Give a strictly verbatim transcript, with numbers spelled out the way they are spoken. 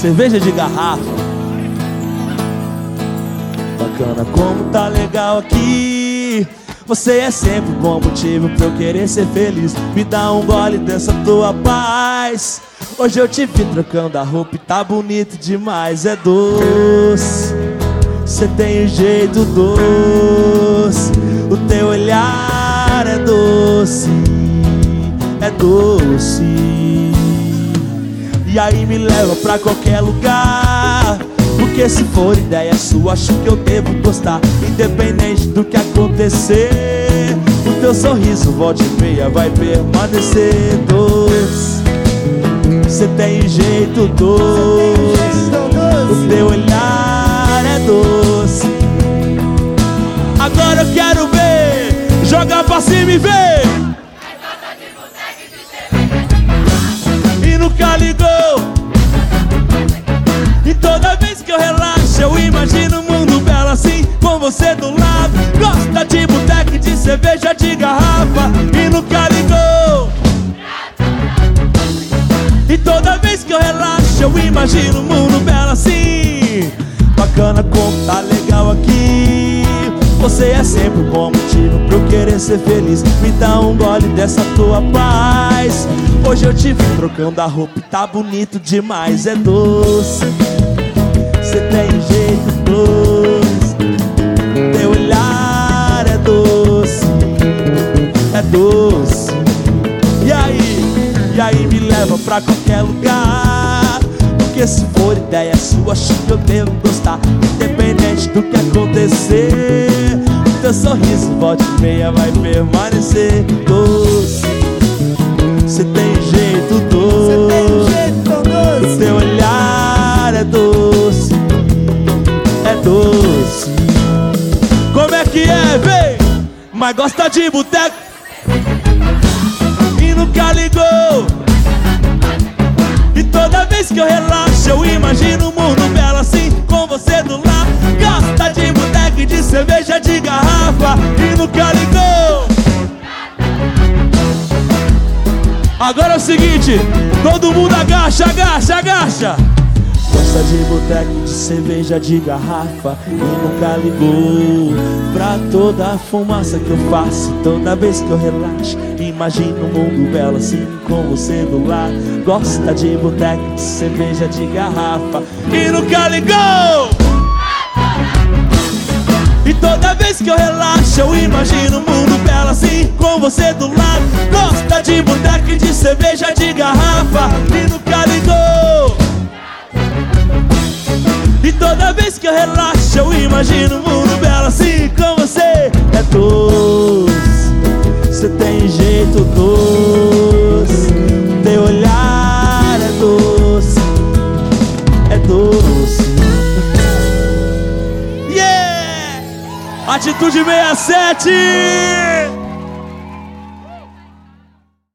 cerveja de garrafa. Bacana como tá legal aqui. Você é sempre um bom motivo pra eu querer ser feliz. Me dá um gole dessa tua paz. Hoje eu te vi trocando a roupa e tá bonito demais. É doce, cê tem um jeito doce. O teu olhar é doce, é doce. E aí me leva pra qualquer lugar, porque se for ideia sua, acho que eu devo gostar. Independente do que acontecer, o teu sorriso volta e meia vai permanecer doce. Cê tem um jeito doce, o teu olhar é doce. Agora eu quero ver, joga pra cima e vê. E nunca ligou. E toda vez que eu relaxo, eu imagino um mundo belo assim, com você do lado. Gosta de boteco e de cerveja de garrafa. E nunca ligou. E toda vez que eu relaxo, eu imagino um mundo belo assim. Bacana como tá legal aqui. Você é sempre um bom motivo pra eu querer ser feliz. Me dá um gole dessa tua paz. Hoje eu te vi trocando a roupa e tá bonito demais. É doce, cê tem jeito doce. Teu olhar é doce, é doce. E aí, e aí me leva pra qualquer lugar, porque se for ideia sua, acho que eu devo gostar. Independente do que acontecer, o teu sorriso volta e meia vai permanecer doce. Cê tem jeito doce, o teu olhar é doce, é doce. Como é que é, vem? Mas gosta de boteco e nunca ligou. E toda vez que eu relaxo, eu imagino um mundo belo assim, com você do lado. Gosta de boteco e de cerveja de garrafa. E nunca ligou. Agora é o seguinte, todo mundo agacha, agacha, agacha. Gosta de boteco, de cerveja de garrafa. E nunca ligou pra toda a fumaça que eu faço. Toda vez que eu relaxo, imagino um mundo belo assim, com você do lado. Gosta de boteco, de cerveja de garrafa. E nunca ligou. E toda vez que eu relaxo, eu imagino um mundo belo assim, com você do lado. Gosta de boteco e de cerveja de garrafa. E nunca ligou. E toda vez que eu relaxo, eu imagino um mundo belo assim, com você. É doce, cê tem jeito doce. Teu olhar é doce, é doce. Yeah! Atitude sessenta e sete.